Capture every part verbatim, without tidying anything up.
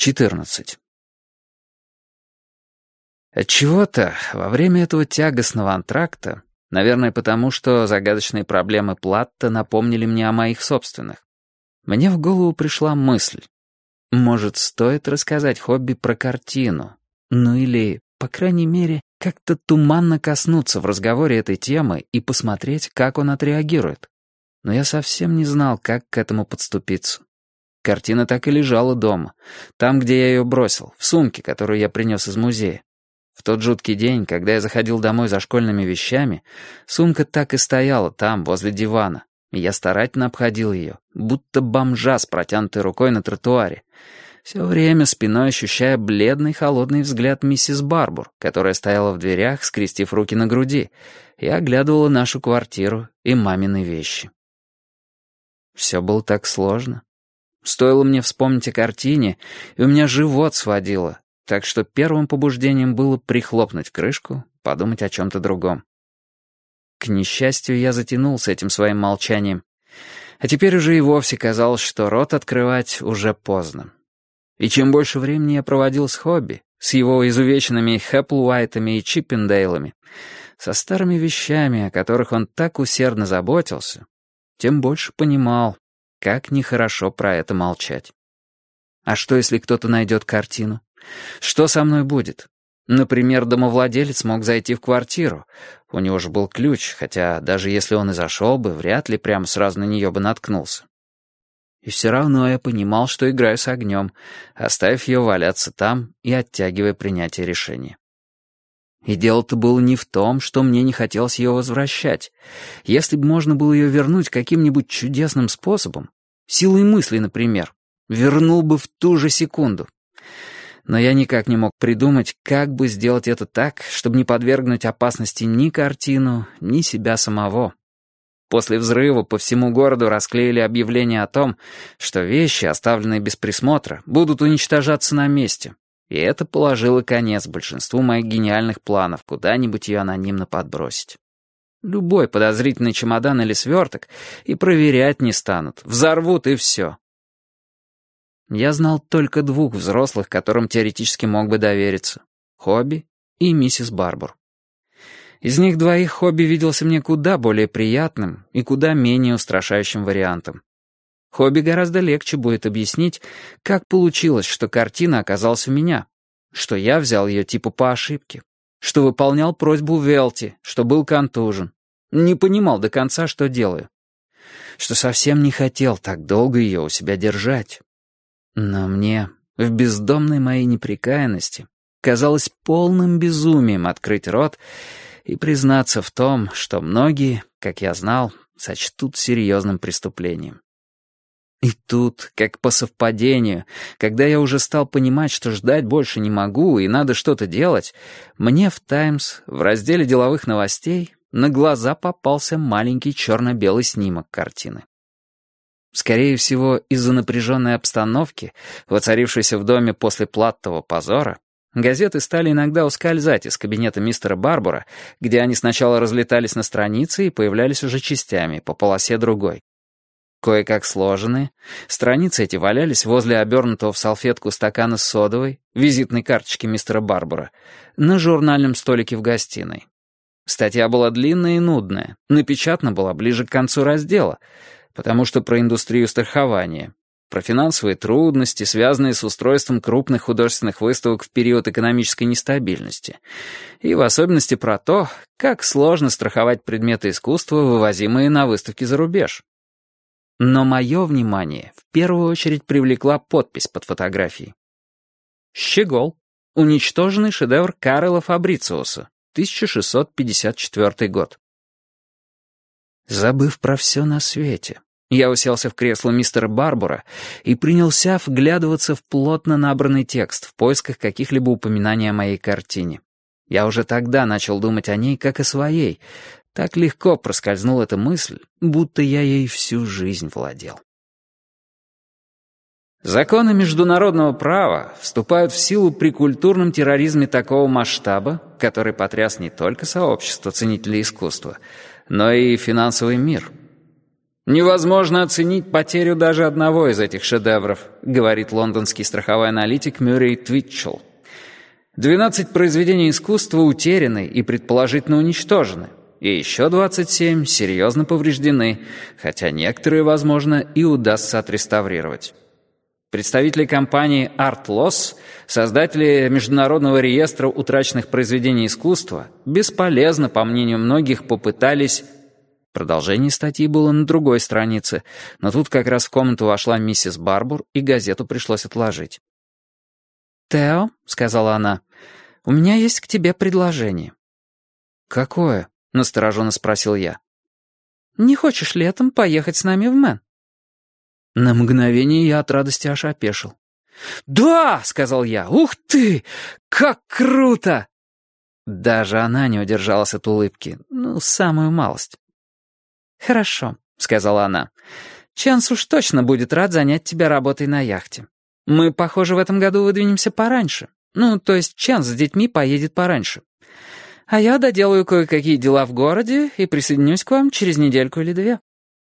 четырнадцать. Отчего-то во время этого тягостного антракта, наверное, потому что загадочные проблемы Платта напомнили мне о моих собственных, мне в голову пришла мысль. Может, стоит рассказать Хобби про картину? Ну или, по крайней мере, как-то туманно коснуться в разговоре этой темы и посмотреть, как он отреагирует. Но я совсем не знал, как к этому подступиться. Картина так и лежала дома, там, где я ее бросил, в сумке, которую я принес из музея. В тот жуткий день, когда я заходил домой за школьными вещами, сумка так и стояла там, возле дивана, и я старательно обходил ее, будто бомжа с протянутой рукой на тротуаре, все время спиной ощущая бледный холодный взгляд миссис Барбур, которая стояла в дверях, скрестив руки на груди, и оглядывала нашу квартиру и мамины вещи. Все было так сложно. Стоило мне вспомнить о картине, и у меня живот сводило, так что первым побуждением было прихлопнуть крышку, подумать о чем-то другом. К несчастью, я затянул с этим своим молчанием, а теперь уже и вовсе казалось, что рот открывать уже поздно. И чем больше времени я проводил с Хобби, с его изувеченными Хэпплуайтами и Чиппендейлами, со старыми вещами, о которых он так усердно заботился, тем больше понимал, как нехорошо про это молчать. А что, если кто-то найдет картину? Что со мной будет? Например, домовладелец мог зайти в квартиру. У него же был ключ, хотя даже если он и зашел бы, вряд ли прямо сразу на нее бы наткнулся. И все равно я понимал, что играю с огнем, оставив ее валяться там и оттягивая принятие решения. И дело-то было не в том, что мне не хотелось ее возвращать. Если бы можно было ее вернуть каким-нибудь чудесным способом, силой мысли, например, вернул бы в ту же секунду. Но я никак не мог придумать, как бы сделать это так, чтобы не подвергнуть опасности ни картину, ни себя самого. После взрыва по всему городу расклеили объявление о том, что вещи, оставленные без присмотра, будут уничтожаться на месте. И это положило конец большинству моих гениальных планов куда-нибудь ее анонимно подбросить. Любой подозрительный чемодан или сверток и проверять не станут, взорвут и все. Я знал только двух взрослых, которым теоретически мог бы довериться — Хобби и миссис Барбур. Из них двоих Хобби виделся мне куда более приятным и куда менее устрашающим вариантом. Хобби гораздо легче будет объяснить, как получилось, что картина оказалась у меня, что я взял ее типа по ошибке, что выполнял просьбу Велти, что был контужен, не понимал до конца, что делаю, что совсем не хотел так долго ее у себя держать. Но мне, в бездомной моей непрекаянности, казалось полным безумием открыть рот и признаться в том, что многие, как я знал, сочтут серьезным преступлением. И тут, как по совпадению, когда я уже стал понимать, что ждать больше не могу и надо что-то делать, мне в «Таймс» в разделе деловых новостей на глаза попался маленький черно-белый снимок картины. Скорее всего, из-за напряженной обстановки, воцарившейся в доме после Платтова позора, газеты стали иногда ускользать из кабинета мистера Барбура, где они сначала разлетались на страницы и появлялись уже частями, по полосе другой. Кое-как сложенные, страницы эти валялись возле обернутого в салфетку стакана с содовой, визитной карточки мистера Барбура, на журнальном столике в гостиной. Статья была длинная и нудная, напечатана была ближе к концу раздела, потому что про индустрию страхования, про финансовые трудности, связанные с устройством крупных художественных выставок в период экономической нестабильности, и в особенности про то, как сложно страховать предметы искусства, вывозимые на выставки за рубеж. Но мое внимание в первую очередь привлекла подпись под фотографией. «Щегол. Уничтоженный шедевр Карла Фабрициуса. тысяча шестьсот пятьдесят четвёртый год». Забыв про все на свете, я уселся в кресло мистера Барбура и принялся вглядываться в плотно набранный текст в поисках каких-либо упоминаний о моей картине. Я уже тогда начал думать о ней как о своей. Так легко проскользнула эта мысль, будто я ей всю жизнь владел. Законы международного права вступают в силу при культурном терроризме такого масштаба, который потряс не только сообщество ценителей искусства, но и финансовый мир. «Невозможно оценить потерю даже одного из этих шедевров», говорит лондонский страховой аналитик Мюррей Твитчелл. «Двенадцать произведений искусства утеряны и предположительно уничтожены, и еще двадцать семь серьезно повреждены, хотя некоторые, возможно, и удастся отреставрировать». Представители компании Art Loss, создатели Международного реестра утраченных произведений искусства, бесполезно, по мнению многих, попытались... Продолжение статьи было на другой странице, но тут как раз в комнату вошла миссис Барбур, и газету пришлось отложить. «Тео», — сказала она, — «у меня есть к тебе предложение». «Какое?» — настороженно спросил я. «Не хочешь летом поехать с нами в Мэн?» На мгновение я от радости аж опешил. «Да!» — сказал я. «Ух ты! Как круто!» Даже она не удержалась от улыбки. Ну, самую малость. «Хорошо», — сказала она. «Чанс уж точно будет рад занять тебя работой на яхте. Мы, похоже, в этом году выдвинемся пораньше. Ну, то есть Чанс с детьми поедет пораньше. А я доделаю кое-какие дела в городе и присоединюсь к вам через недельку или две».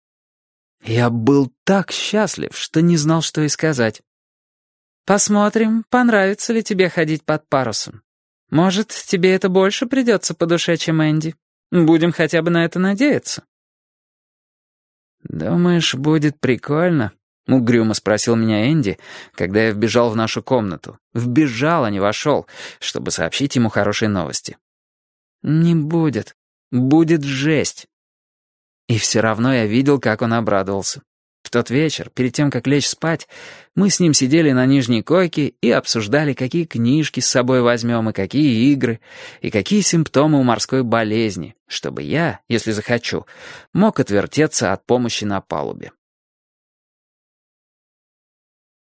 Я был так счастлив, что не знал, что и сказать. «Посмотрим, понравится ли тебе ходить под парусом. Может, тебе это больше придется по душе, чем Энди. Будем хотя бы на это надеяться». «Думаешь, будет прикольно?» — угрюмо спросил меня Энди, когда я вбежал в нашу комнату. Вбежал, а не вошел, чтобы сообщить ему хорошие новости. «Не будет. Будет жесть». И все равно я видел, как он обрадовался. В тот вечер, перед тем, как лечь спать, мы с ним сидели на нижней койке и обсуждали, какие книжки с собой возьмем, и какие игры, и какие симптомы у морской болезни, чтобы я, если захочу, мог отвертеться от помощи на палубе.